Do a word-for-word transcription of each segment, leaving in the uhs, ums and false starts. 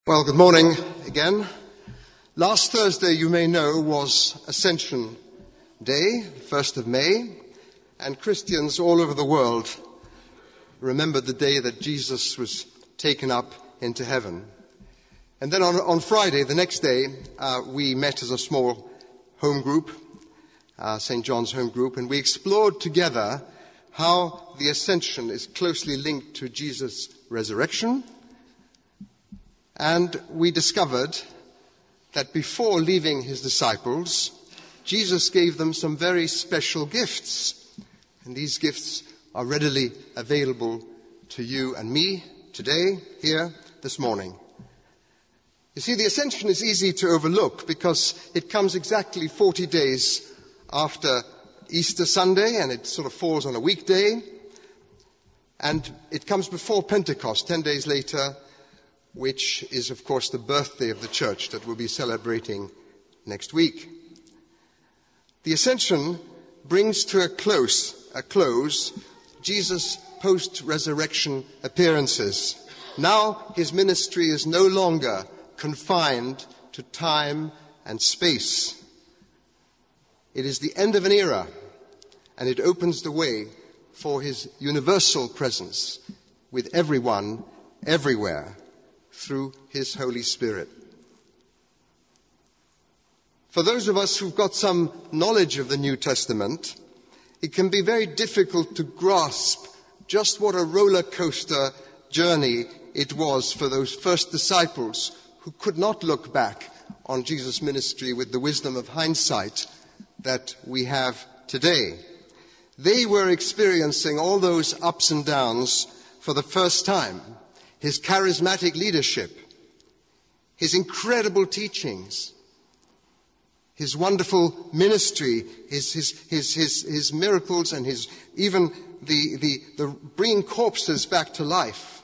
Well, good morning again. Last Thursday, you may know, was Ascension Day, first of May, and Christians all over the world remembered the day that Jesus was taken up into heaven. And then on, on Friday, the next day, uh, we met as a small home group, uh, Saint John's home group, and we explored together how the Ascension is closely linked to Jesus' resurrection. And we discovered that before leaving his disciples, Jesus gave them some very special gifts. And these gifts are readily available to you and me today, here, this morning. You see, the Ascension is easy to overlook because it comes exactly forty days after Easter Sunday, and it sort of falls on a weekday. And it comes before Pentecost, ten days later, which is, of course, the birthday of the church that we'll be celebrating next week. The Ascension brings to a close, a close Jesus' post-resurrection appearances. Now his ministry is no longer confined to time and space. It is the end of an era, and it opens the way for his universal presence with everyone, everywhere, through his Holy Spirit. For those of us who've got some knowledge of the New Testament, it can be very difficult to grasp just what a roller coaster journey it was for those first disciples who could not look back on Jesus' ministry with the wisdom of hindsight that we have today. They were experiencing all those ups and downs for the first time. His charismatic leadership, his incredible teachings, his wonderful ministry, his, his, his, his, his miracles, and his, even the, the, the bringing corpses back to life.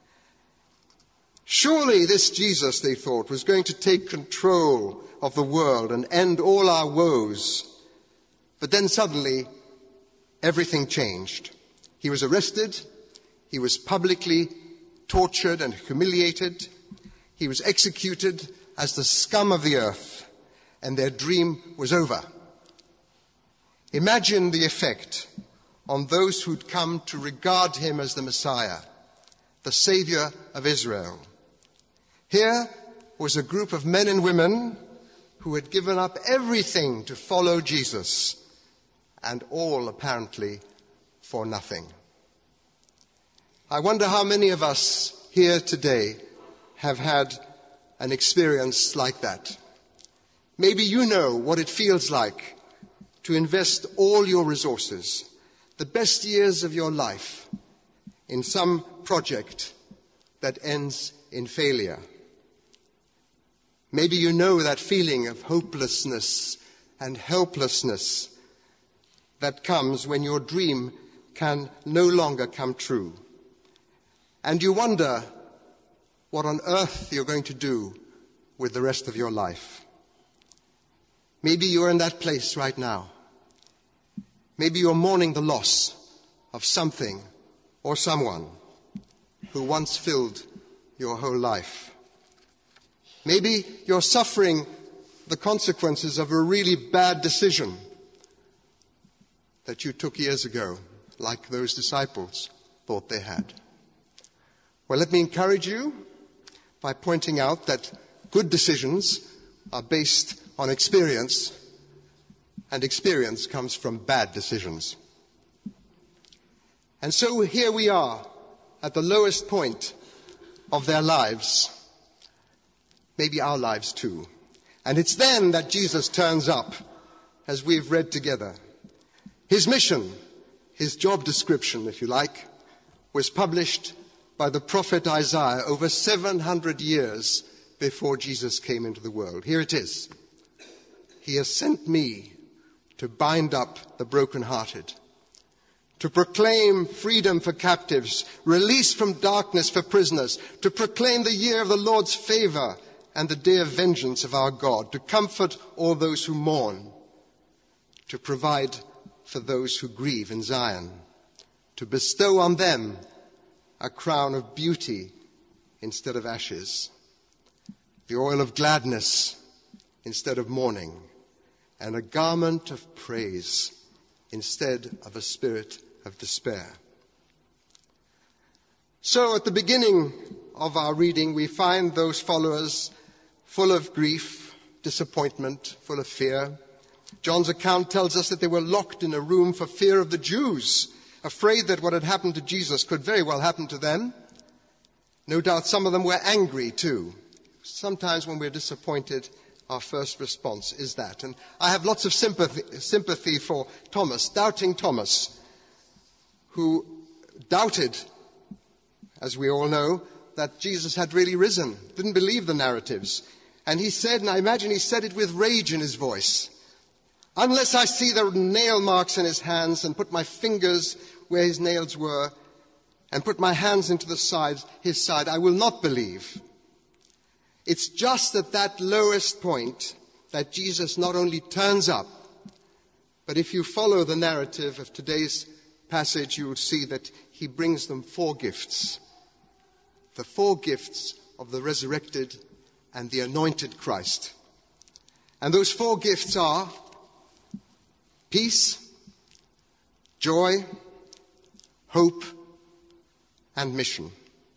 Surely this Jesus, they thought, was going to take control of the world and end all our woes. But then suddenly, everything changed. He was arrested. He was publicly tortured and humiliated. He was executed as the scum of the earth, and their dream was over. Imagine the effect on those who'd come to regard him as the Messiah, the Savior of Israel. Here was a group of men and women who had given up everything to follow Jesus, and all apparently for nothing. I wonder how many of us here today have had an experience like that. Maybe you know what it feels like to invest all your resources, the best years of your life, in some project that ends in failure. Maybe you know that feeling of hopelessness and helplessness that comes when your dream can no longer come true. And you wonder what on earth you're going to do with the rest of your life. Maybe you're in that place right now. Maybe you're mourning the loss of something or someone who once filled your whole life. Maybe you're suffering the consequences of a really bad decision that you took years ago, like those disciples thought they had. Well, let me encourage you by pointing out that good decisions are based on experience, and experience comes from bad decisions. And so here we are at the lowest point of their lives, maybe our lives too. And it's then that Jesus turns up, as we've read together. His mission, his job description, if you like, was published by the prophet Isaiah over seven hundred years before Jesus came into the world. Here it is. He has sent me to bind up the brokenhearted, to proclaim freedom for captives, release from darkness for prisoners, to proclaim the year of the Lord's favor and the day of vengeance of our God, to comfort all those who mourn, to provide for those who grieve in Zion, to bestow on them a crown of beauty instead of ashes, the oil of gladness instead of mourning, and a garment of praise instead of a spirit of despair. So at the beginning of our reading, we find those followers full of grief, disappointment, full of fear. John's account tells us that they were locked in a room for fear of the Jews, afraid that what had happened to Jesus could very well happen to them. No doubt some of them were angry too. Sometimes when we're disappointed, our first response is that. And I have lots of sympathy, sympathy for Thomas, doubting Thomas, who doubted, as we all know, that Jesus had really risen, didn't believe the narratives. And he said, and I imagine he said it with rage in his voice, "Unless I see the nail marks in his hands and put my fingers where his nails were and put my hands into the side, his side, I will not believe." It's just at that lowest point that Jesus not only turns up, but if you follow the narrative of today's passage, you will see that he brings them four gifts. The four gifts of the resurrected and the anointed Christ. And those four gifts are peace, joy, hope, and mission.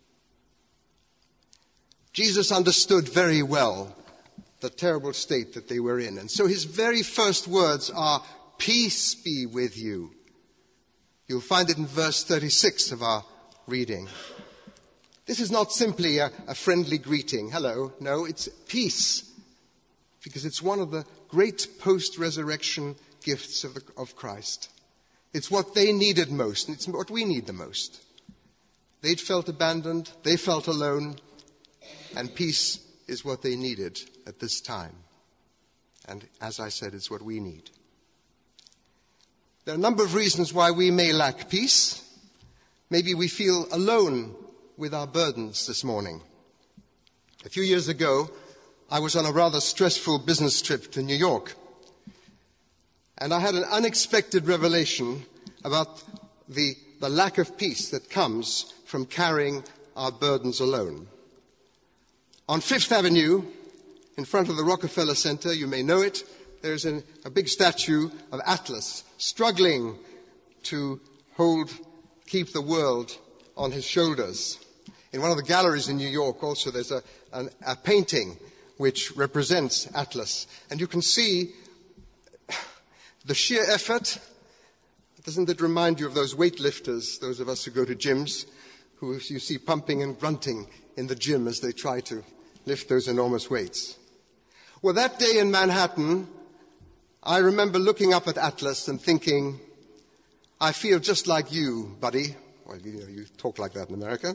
Jesus understood very well the terrible state that they were in. And so his very first words are, "Peace be with you." You'll find it in verse thirty-six of our reading. This is not simply a, a friendly greeting. Hello. No, it's peace. Because it's one of the great post-resurrection gifts of, the, of Christ. It's what they needed most, and it's what we need the most. They'd felt abandoned, they felt alone, and peace is what they needed at this time. And as I said, it's what we need. There are a number of reasons why we may lack peace. Maybe we feel alone with our burdens this morning. A few years ago, I was on a rather stressful business trip to New York. And I had an unexpected revelation about the, the lack of peace that comes from carrying our burdens alone. On Fifth Avenue, in front of the Rockefeller Center, you may know it, there's an, a big statue of Atlas struggling to hold, keep the world on his shoulders. In one of the galleries in New York also there's a, an, a painting which represents Atlas. And you can see the sheer effort. Doesn't it remind you of those weightlifters, those of us who go to gyms, who you see pumping and grunting in the gym as they try to lift those enormous weights? Well, that day in Manhattan, I remember looking up at Atlas and thinking, I feel just like you, buddy. Well, you know, you talk like that in America.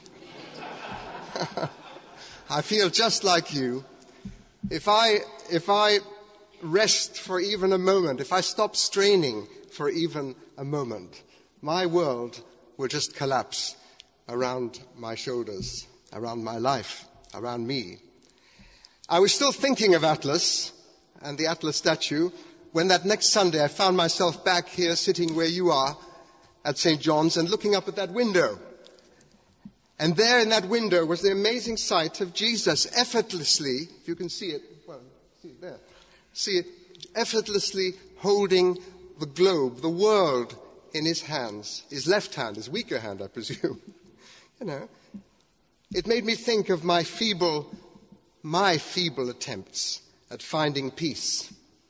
I feel just like you. If I, if I rest for even a moment, if I stop straining for even a moment, my world will just collapse around my shoulders, around my life, around me. I was still thinking of Atlas and the Atlas statue when that next Sunday I found myself back here sitting where you are at Saint John's and looking up at that window. And there in that window was the amazing sight of Jesus effortlessly, if you can see it, well, see it there, see it, effortlessly holding the globe, the world in his hands, his left hand, his weaker hand, I presume. You know, it made me think of my feeble, my feeble attempts at finding peace.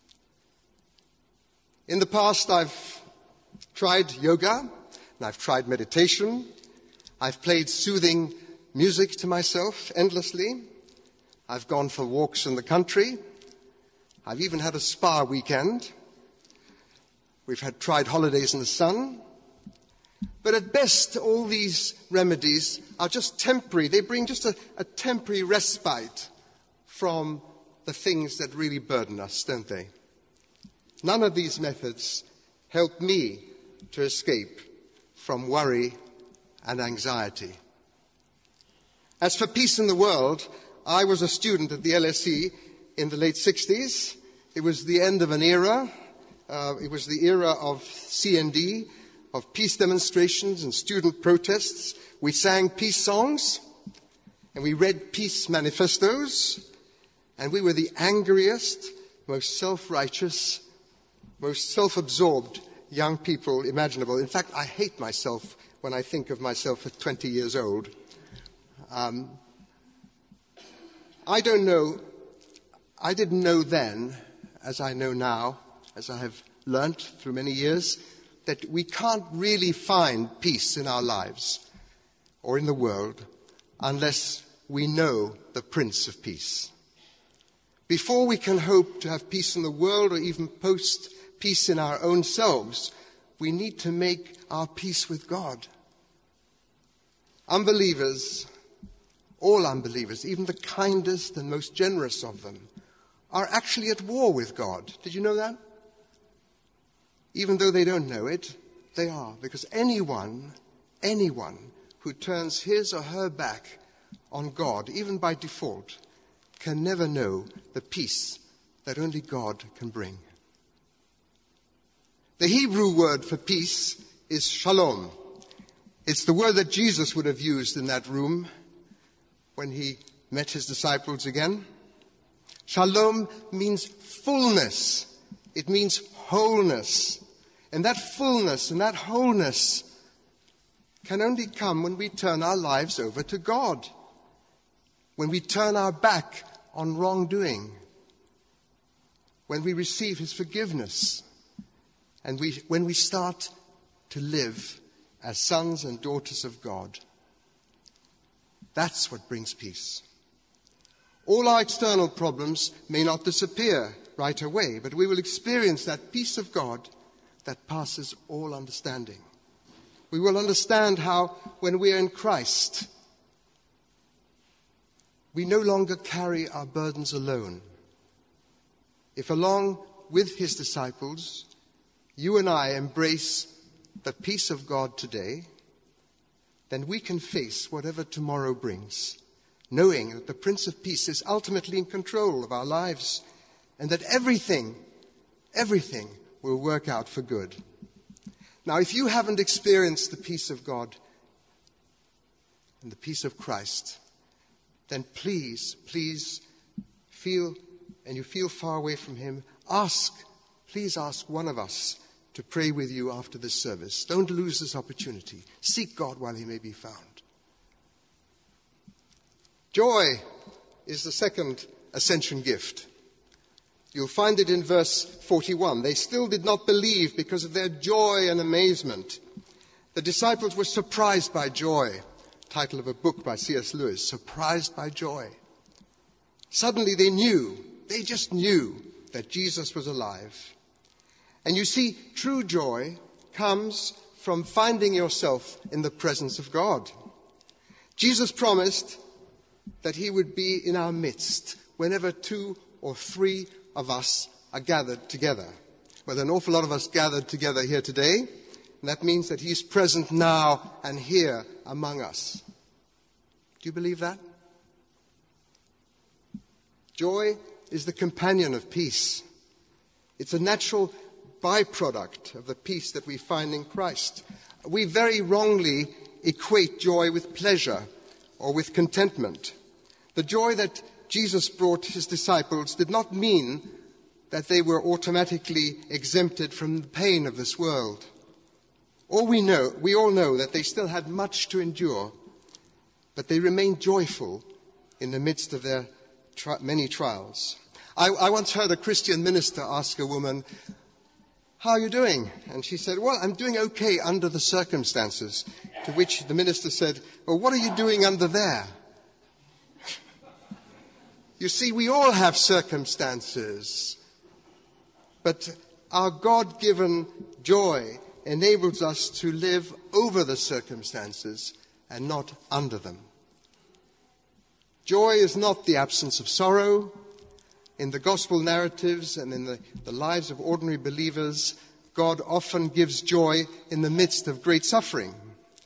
In the past, I've tried yoga, and I've tried meditation. I've played soothing music to myself endlessly. I've gone for walks in the country. I've even had a spa weekend. We've had tried holidays in the sun. But at best, all these remedies are just temporary. They bring just a, a temporary respite from the things that really burden us, don't they? None of these methods help me to escape from worry and anxiety. As for peace in the world, I was a student at the L S E in the late sixties. It was the end of an era. Uh, it was the era of C N D, of peace demonstrations and student protests. We sang peace songs, and we read peace manifestos, And we were the angriest, most self-righteous, most self-absorbed young people imaginable. In fact, I hate myself when I think of myself at twenty years old. Um, I don't know, I didn't know then, as I know now, as I have learnt through many years, that we can't really find peace in our lives or in the world unless we know the Prince of Peace. Before we can hope to have peace in the world or even post peace in our own selves, we need to make our peace with God. Unbelievers, all unbelievers, even the kindest and most generous of them, are actually at war with God. Did you know that? Even though they don't know it, they are. Because anyone, anyone who turns his or her back on God, even by default, can never know the peace that only God can bring. The Hebrew word for peace is shalom. It's the word that Jesus would have used in that room when he met his disciples again. Shalom means fullness. It means wholeness. And that fullness and that wholeness can only come when we turn our lives over to God, when we turn our back on wrongdoing, when we receive his forgiveness, and we, when we start to live as sons and daughters of God. That's what brings peace. All our external problems may not disappear right away, but we will experience that peace of God that passes all understanding. We will understand how, when we are in Christ, we no longer carry our burdens alone. If along with his disciples, you and I embrace the peace of God today, then we can face whatever tomorrow brings, knowing that the Prince of Peace is ultimately in control of our lives and that everything, everything will work out for good. Now, if you haven't experienced the peace of God and the peace of Christ, then please, please feel, and you feel far away from him, ask, please ask one of us to pray with you after this service. Don't lose this opportunity. Seek God while he may be found. Joy is the second ascension gift. You'll find it in verse forty-one. They still did not believe because of their joy and amazement. The disciples were surprised by joy. Title of a book by C S Lewis, Surprised by Joy. Suddenly they knew, they just knew that Jesus was alive. And you see, true joy comes from finding yourself in the presence of God. Jesus promised that he would be in our midst whenever two or three of us are gathered together. Well, there are an awful lot of us gathered together here today, and that means that he's present now and here among us. Do you believe that? Joy is the companion of peace. It's a natural byproduct of the peace that we find in Christ. We very wrongly equate joy with pleasure or with contentment. The joy that Jesus brought his disciples did not mean that they were automatically exempted from the pain of this world. All we know, we all know that they still had much to endure, but they remained joyful in the midst of their tri- many trials. I, I once heard a Christian minister ask a woman, "How are you doing?" And she said, "Well, I'm doing okay under the circumstances." To which the minister said, "Well, what are you doing under there?" You see, we all have circumstances, but our God-given joy enables us to live over the circumstances and not under them. Joy is not the absence of sorrow. In the gospel narratives and in the, the lives of ordinary believers, God often gives joy in the midst of great suffering.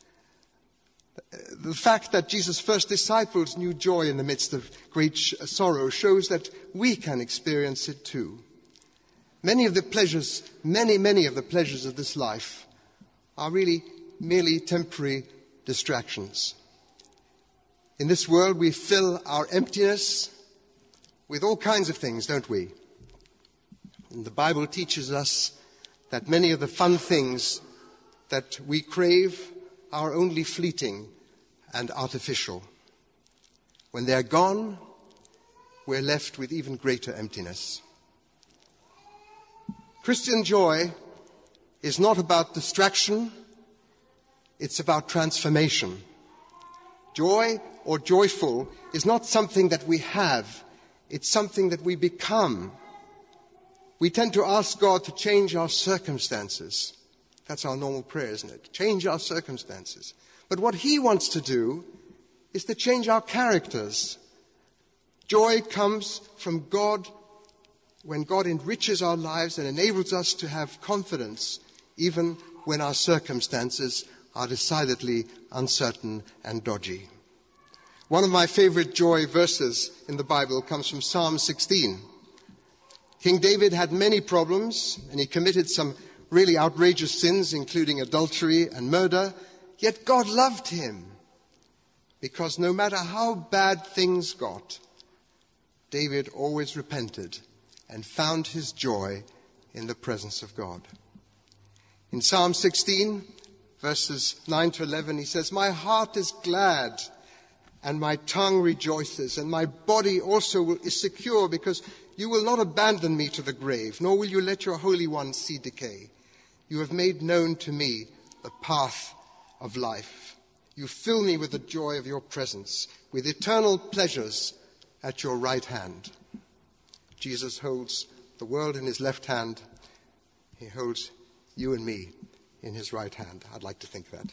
The fact that Jesus' first disciples knew joy in the midst of great sh- sorrow shows that we can experience it too. Many of the pleasures, many, many of the pleasures of this life are really merely temporary distractions. In this world, we fill our emptiness with all kinds of things, don't we? And the Bible teaches us that many of the fun things that we crave are only fleeting and artificial. When they're gone, we're left with even greater emptiness. Christian joy is not about distraction, it's about transformation. Joy or joyful is not something that we have, it's something that we become. We tend to ask God to change our circumstances. That's our normal prayer, isn't it? Change our circumstances. But what He wants to do is to change our characters. Joy comes from God when God enriches our lives and enables us to have confidence even when our circumstances are decidedly uncertain and dodgy. One of my favorite joy verses in the Bible comes from Psalm sixteen. King David had many problems, and he committed some really outrageous sins, including adultery and murder, yet God loved him, because no matter how bad things got, David always repented and found his joy in the presence of God. In Psalm sixteen, verses nine to eleven, he says, "My heart is glad, and my tongue rejoices, and my body also is secure, because you will not abandon me to the grave, nor will you let your Holy One see decay. You have made known to me the path of life. You fill me with the joy of your presence, with eternal pleasures at your right hand." Jesus holds the world in his left hand. He holds you and me in his right hand. I'd like to think that.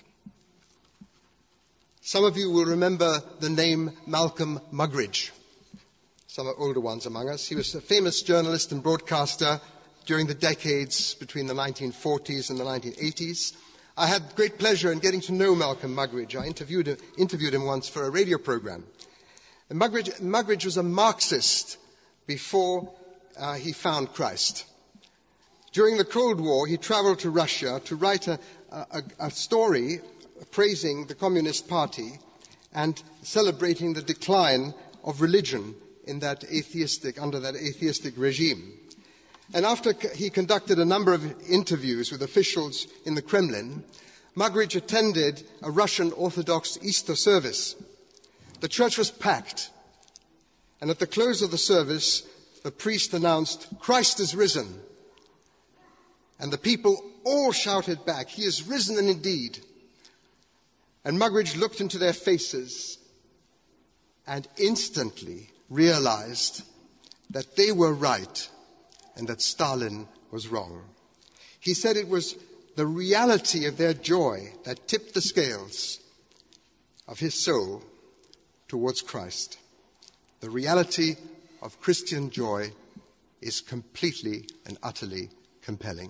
Some of you will remember the name Malcolm Muggeridge. Some are older ones among us. He was a famous journalist and broadcaster during the decades between the nineteen forties and the nineteen eighties. I had great pleasure in getting to know Malcolm Muggeridge. I interviewed, interviewed him once for a radio program. And Muggeridge, Muggeridge was a Marxist before uh, he found Christ. During the Cold War, he traveled to Russia to write a, a, a story praising the Communist Party and celebrating the decline of religion in that atheistic, under that atheistic regime. And after he conducted a number of interviews with officials in the Kremlin, Muggeridge attended a Russian Orthodox Easter service. The church was packed, and at the close of the service, the priest announced, "Christ is risen." And the people all shouted back, "He is risen indeed." And Muggeridge looked into their faces and instantly realized that they were right and that Stalin was wrong. He said it was the reality of their joy that tipped the scales of his soul towards Christ. The reality of Christian joy is completely and utterly compelling.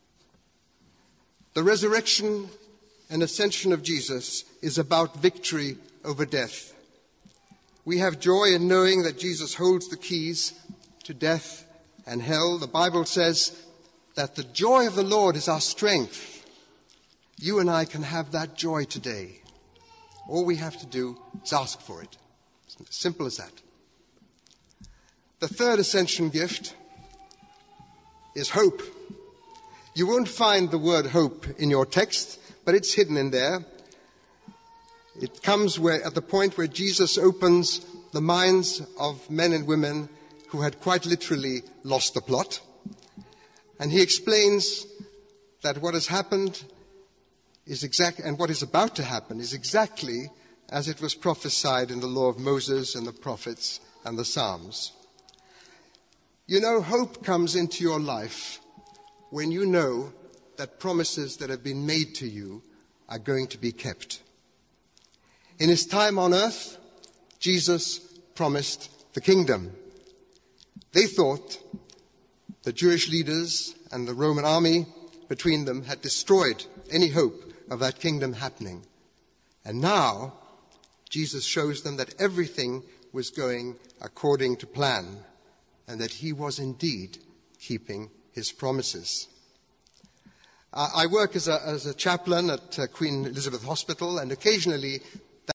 The resurrection and ascension of Jesus is about victory over death. We have joy in knowing that Jesus holds the keys to death and hell. The Bible says that the joy of the Lord is our strength. You and I can have that joy today. All we have to do is ask for it. It's as simple as that. The third ascension gift is hope. You won't find the word hope in your text, but it's hidden in there. It comes where, at the point where Jesus opens the minds of men and women who had quite literally lost the plot. And he explains that what has happened is exact, and what is about to happen is exactly as it was prophesied in the law of Moses and the prophets and the Psalms. You know, hope comes into your life when you know that promises that have been made to you are going to be kept. In his time on earth, Jesus promised the kingdom. They thought the Jewish leaders and the Roman army between them had destroyed any hope of that kingdom happening. And now, Jesus shows them that everything was going according to plan and that he was indeed keeping his promises. Uh, I work as a, as a chaplain at uh, Queen Elizabeth Hospital, and occasionally